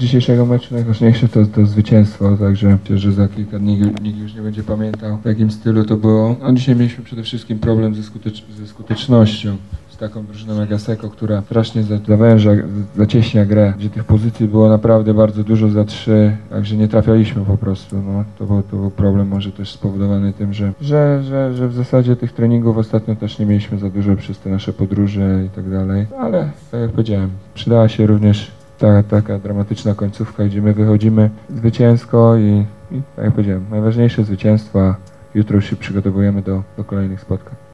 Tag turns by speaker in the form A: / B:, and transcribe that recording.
A: dzisiejszego meczu najważniejsze to zwycięstwo, także myślę, że za kilka dni nikt już nie będzie pamiętał, w jakim stylu to było. No, dzisiaj mieliśmy przede wszystkim problem ze skutecznością. Z taką drużyną jak Asseco, która strasznie zawęża, zacieśnia grę, gdzie tych pozycji było naprawdę bardzo dużo za 3, także nie trafialiśmy po prostu. No, to był problem może też spowodowany tym, że w zasadzie tych treningów ostatnio też nie mieliśmy za dużo przez te nasze podróże i tak dalej, ale tak jak powiedziałem, przydała się również taka dramatyczna końcówka, gdzie my wychodzimy zwycięsko i tak jak powiedziałem, najważniejsze zwycięstwa. Jutro już się przygotowujemy do kolejnych spotkań.